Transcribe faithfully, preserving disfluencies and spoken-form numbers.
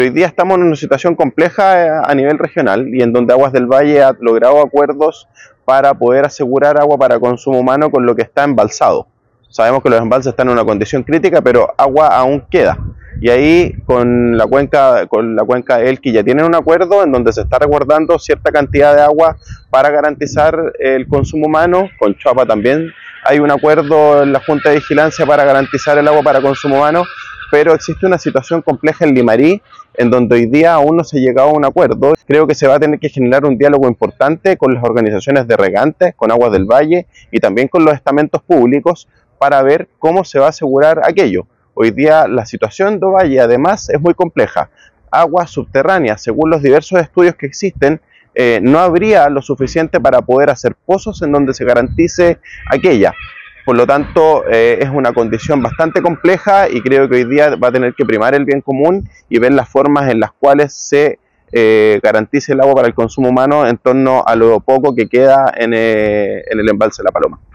Hoy día estamos en una situación compleja a nivel regional y en donde Aguas del Valle ha logrado acuerdos para poder asegurar agua para consumo humano con lo que está embalsado. Sabemos que los embalses están en una condición crítica, pero agua aún queda. Y ahí con la cuenca, con la cuenca Elqui ya tienen un acuerdo en donde se está resguardando cierta cantidad de agua para garantizar el consumo humano. Con Choapa también hay un acuerdo en la Junta de Vigilancia para garantizar el agua para consumo humano, pero existe una situación compleja en Limarí, en donde hoy día aún no se ha llegado a un acuerdo. Creo que se va a tener que generar un diálogo importante con las organizaciones de regantes, con Aguas del Valle y también con los estamentos públicos para ver cómo se va a asegurar aquello. Hoy día la situación de Ovalle además es muy compleja. Aguas subterráneas, según los diversos estudios que existen, eh, no habría lo suficiente para poder hacer pozos en donde se garantice aquella. Por lo tanto, eh, es una condición bastante compleja y creo que hoy día va a tener que primar el bien común y ver las formas en las cuales se eh, garantice el agua para el consumo humano en torno a lo poco que queda en, eh, en el embalse La Paloma.